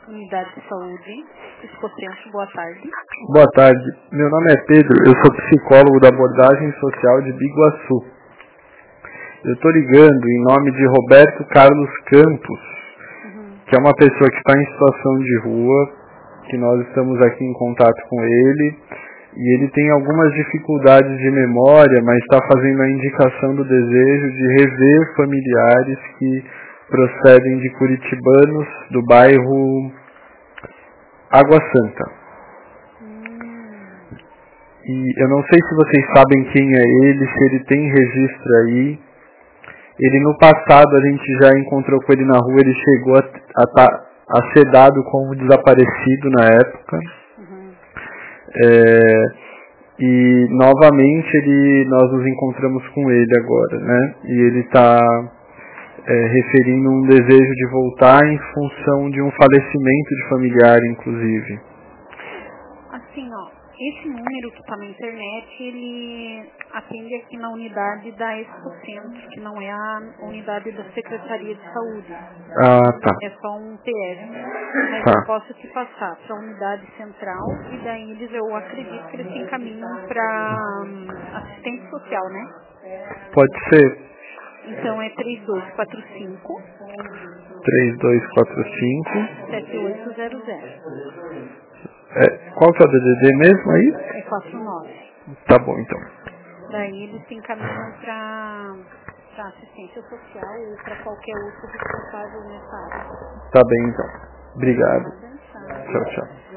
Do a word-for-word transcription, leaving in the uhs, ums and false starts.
Unidade de Saúde, Escocentro, boa tarde. Boa tarde, meu nome é Pedro, eu sou psicólogo da abordagem social de Biguaçu. Eu estou ligando em nome de Roberto Carlos Campos, uhum. que é uma pessoa que está em situação de rua, que nós estamos aqui em contato com ele, e ele tem algumas dificuldades de memória, mas está fazendo a indicação do desejo de rever familiares que procedem de curitibanos do bairro Água Santa. Hum. E eu não sei se vocês sabem quem é ele, se ele tem registro aí. Ele no passado, a gente já encontrou com ele na rua, ele chegou a, a, a ser dado como desaparecido na época. Uhum. É, e novamente ele, nós nos encontramos com ele agora, né? E ele está é, referindo um desejo de voltar em função de um falecimento de familiar, inclusive. Assim, ó, esse número que está na internet, ele atende aqui na unidade da Escocentro, que não é a unidade da Secretaria de Saúde. Ah, tá. É só um P S. Mas tá. eu posso te passar para a unidade central e daí eles, eu acredito que eles se encaminham para um, assistente social, né? Pode ser. Então é três dois quatro cinco três dois quatro cinco sete oito zero zero. É, qual que é o D D D mesmo aí? É quatro nove. Tá bom, então. Daí eles se encaminham para assistência social ou para qualquer outro responsável nessa área. Tá bem, então. Obrigado. Nada, tá. Tchau, tchau.